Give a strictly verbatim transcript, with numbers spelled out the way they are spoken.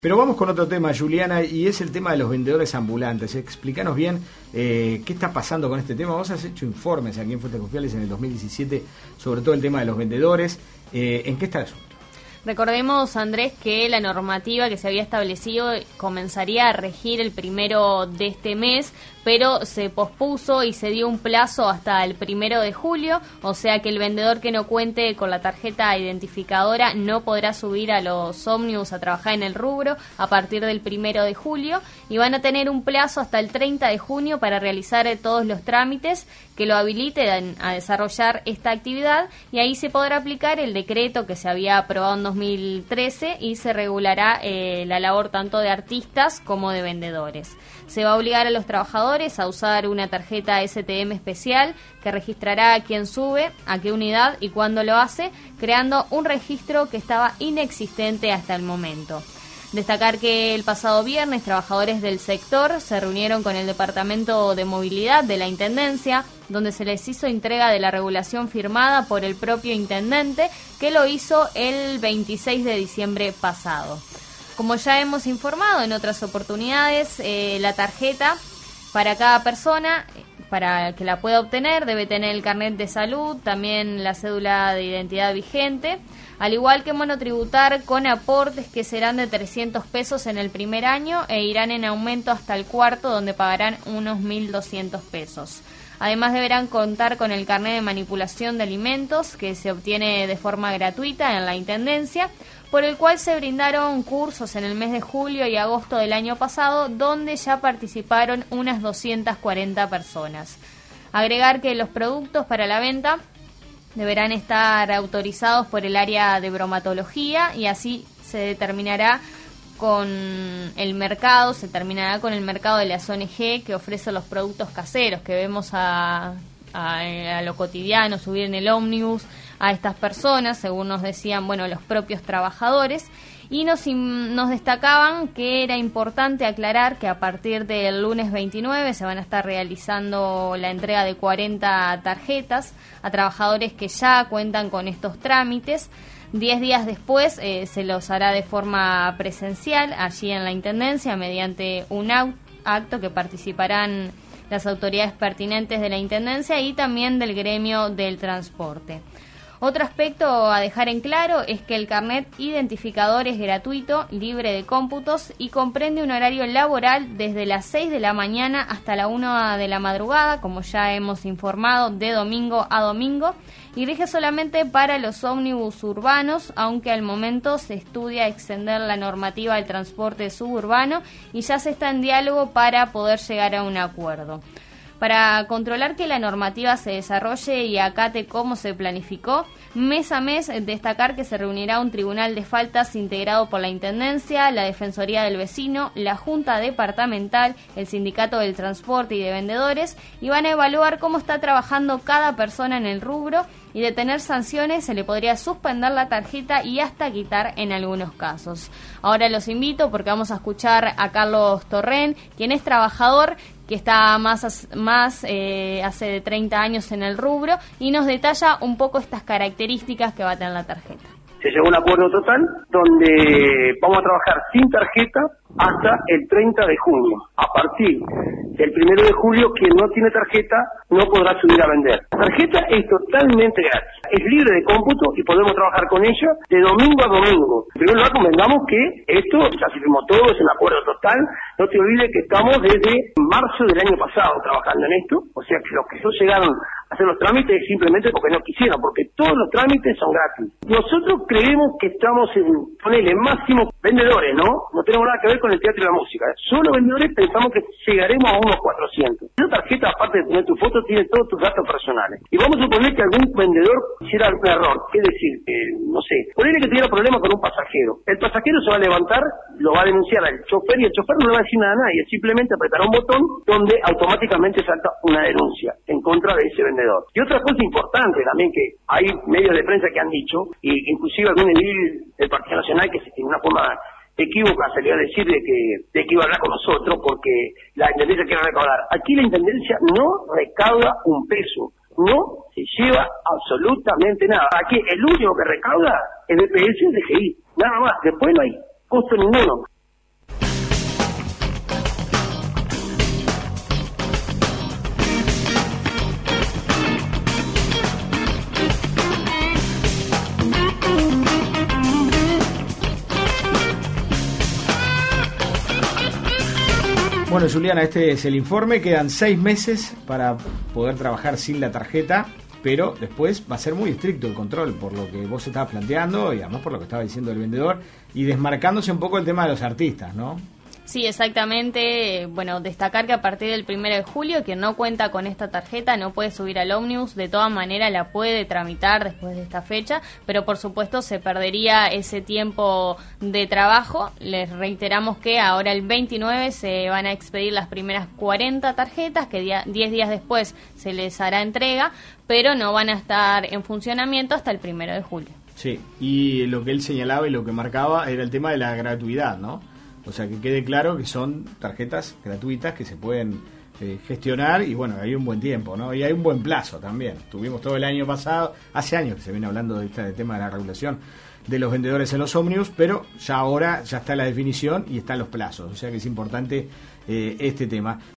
Pero vamos con otro tema, Juliana, y es el tema de los vendedores ambulantes. Explícanos bien eh, qué está pasando con este tema. Vos has hecho informes aquí en Fuentes Confiables en el dos mil diecisiete sobre todo el tema de los vendedores. Eh, ¿En qué está el asunto? Recordemos, Andrés, que la normativa que se había establecido comenzaría a regir el primero de este mes, pero se pospuso y se dio un plazo hasta el primero de julio, o sea que el vendedor que no cuente con la tarjeta identificadora no podrá subir a los ómnibus a trabajar en el rubro a partir del primero de julio, y van a tener un plazo hasta el treinta de junio para realizar todos los trámites que lo habiliten a desarrollar esta actividad, y ahí se podrá aplicar el decreto que se había aprobado en dos mil trece y se regulará eh, la labor tanto de artistas como de vendedores. Se va a obligar a los trabajadores a usar una tarjeta S T M especial que registrará a quién sube, a qué unidad y cuándo lo hace, creando un registro que estaba inexistente hasta el momento. Destacar que el pasado viernes trabajadores del sector se reunieron con el Departamento de Movilidad de la Intendencia, donde se les hizo entrega de la regulación firmada por el propio intendente, que lo hizo el veintiséis de diciembre pasado. Como ya hemos informado en otras oportunidades, eh, la tarjeta para cada persona, para que la pueda obtener, debe tener el carnet de salud, también la cédula de identidad vigente, al igual que monotributar con aportes que serán de trescientos pesos en el primer año e irán en aumento hasta el cuarto, donde pagarán unos mil doscientos pesos. Además deberán contar con el carnet de manipulación de alimentos, que se obtiene de forma gratuita en la Intendencia, por el cual se brindaron cursos en el mes de julio y agosto del año pasado, donde ya participaron unas doscientas cuarenta personas. Agregar que los productos para la venta deberán estar autorizados por el área de bromatología, y así se determinará con el mercado, se terminará con el mercado de las O N G que ofrece los productos caseros que vemos a, a, a lo cotidiano, subir en el ómnibus a estas personas, según nos decían, bueno, los propios trabajadores, y nos, nos destacaban que era importante aclarar que a partir del lunes veintinueve se van a estar realizando la entrega de cuarenta tarjetas a trabajadores que ya cuentan con estos trámites. Diez días después eh, se los hará de forma presencial allí en la Intendencia mediante un acto que participarán las autoridades pertinentes de la Intendencia y también del gremio del transporte. Otro aspecto a dejar en claro es que el carnet identificador es gratuito, libre de cómputos y comprende un horario laboral desde las seis de la mañana hasta la una de la madrugada, como ya hemos informado, de domingo a domingo, y rige solamente para los ómnibus urbanos, aunque al momento se estudia extender la normativa del transporte suburbano y ya se está en diálogo para poder llegar a un acuerdo. Para controlar que la normativa se desarrolle y acate cómo se planificó, mes a mes destacar que se reunirá un tribunal de faltas integrado por la Intendencia, la Defensoría del Vecino, la Junta Departamental, el Sindicato del Transporte y de Vendedores, y van a evaluar cómo está trabajando cada persona en el rubro, y de tener sanciones se le podría suspender la tarjeta y hasta quitar en algunos casos. Ahora los invito porque vamos a escuchar a Carlos Torren, quien es trabajador, que está más, más eh, hace de treinta años en el rubro, y nos detalla un poco estas características que va a tener la tarjeta. Se llegó a un acuerdo total donde vamos a trabajar sin tarjeta hasta el treinta de junio. A partir del primero de julio, quien no tiene tarjeta no podrá subir a vender. La tarjeta es totalmente gratis, es libre de cómputo y podemos trabajar con ella de domingo a domingo. En primer lugar, convengamos que esto ya se firmó todo, es un acuerdo total. No te olvides que estamos desde marzo del año pasado trabajando en esto, o sea que los que no llegaron a hacer los trámites es simplemente porque no quisieron, porque todos los trámites son gratis. Nosotros creemos que estamos en, ponele, máximo vendedores, ¿no? No tenemos nada que ver con el teatro y la música. Solo vendedores pensamos que llegaremos a unos cuatrocientos. Esa tarjeta, aparte de tener tu foto, tiene todos tus datos personales. Y vamos a suponer que algún vendedor hiciera algún error. Es decir, eh, no sé, ponele que tuviera problemas con un pasajero. El pasajero se va a levantar, lo va a denunciar al chofer y el chofer no le va a decir nada a nadie. Simplemente apretará un botón donde automáticamente salta una denuncia en contra de ese vendedor. Y otra cosa importante también, que hay medios de prensa que han dicho, y inclusive algún edil del Partido Nacional que en una forma equívoca salió a decir de que, de que iba a hablar con nosotros porque la Intendencia quiere recaudar. Aquí la Intendencia no recauda un peso, no se lleva absolutamente nada. Aquí el único que recauda es D P S y D G I, nada más, después no hay costo ninguno. Bueno, Juliana, este es el informe. Quedan seis meses para poder trabajar sin la tarjeta, pero después va a ser muy estricto el control, por lo que vos estabas planteando y además por lo que estaba diciendo el vendedor, y desmarcándose un poco el tema de los artistas, ¿no? Sí, exactamente. Bueno, destacar que a partir del primero de julio, quien no cuenta con esta tarjeta no puede subir al ómnibus. De todas maneras la puede tramitar después de esta fecha, pero por supuesto se perdería ese tiempo de trabajo. Les reiteramos que ahora el veintinueve se van a expedir las primeras cuarenta tarjetas, que diez días después se les hará entrega, pero no van a estar en funcionamiento hasta el primero de julio. Sí, y lo que él señalaba y lo que marcaba era el tema de la gratuidad, ¿no? O sea, que quede claro que son tarjetas gratuitas que se pueden eh, gestionar y bueno, hay un buen tiempo, ¿no? Y hay un buen plazo también. Tuvimos todo el año pasado, hace años que se viene hablando de este tema de la regulación de los vendedores en los ómnibus, pero ya ahora ya está la definición y están los plazos. O sea que es importante eh, este tema.